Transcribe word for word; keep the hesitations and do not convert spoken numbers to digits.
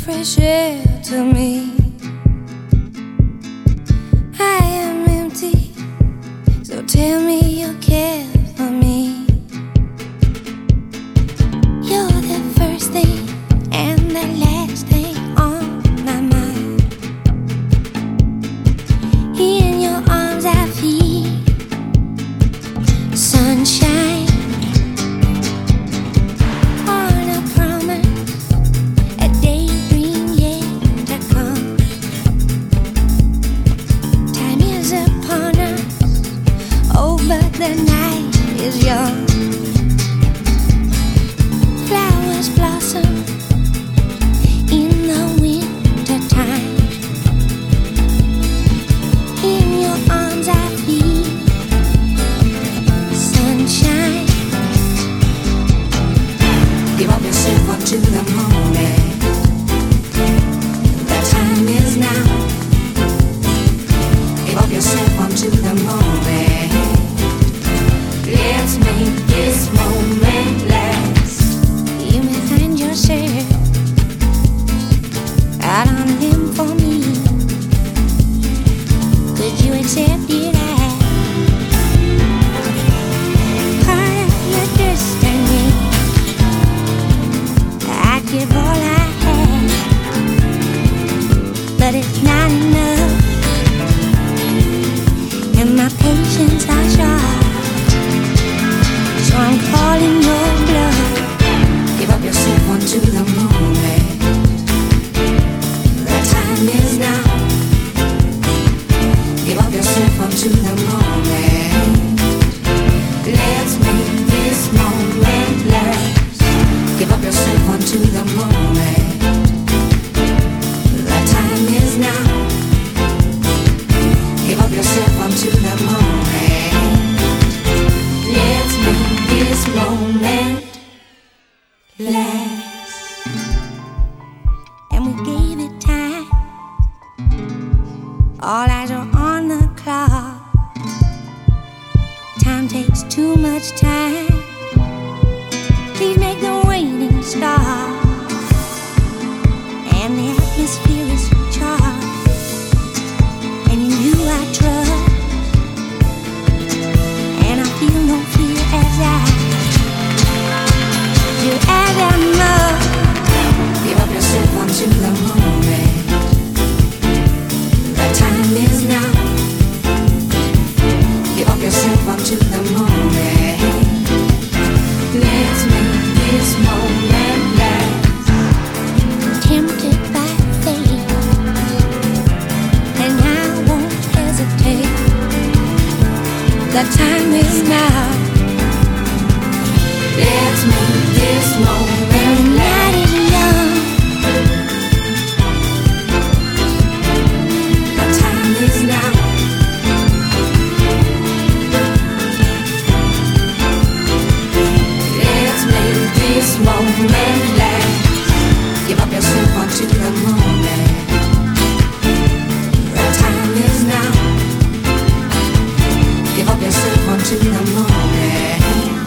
fresh air to me. I am empty, so tell me you care for me. You're the first thing and the last thing on my mind. In your arms I feel sunshine. On a promise, a daydream yet to come. Time is upon us, oh, but the night is young. Flowers blossom in the winter time. In your arms I feel sunshine. Give up yourself unto the moment. The time is now. Give up yourself unto the moment. Let's make this moment last. You may find yourself out on a limb for me. Could you accept it as part of your destiny? I'd give all I have, but it's not enough, and my patience are short, so I'm calling your bluff. Give up yourself unto the moment. The time is now. Give up yourself unto the moment. Let's make this moment last. Give up yourself unto the moment. The time is now. Give up yourself unto the moment. Let's make this moment last.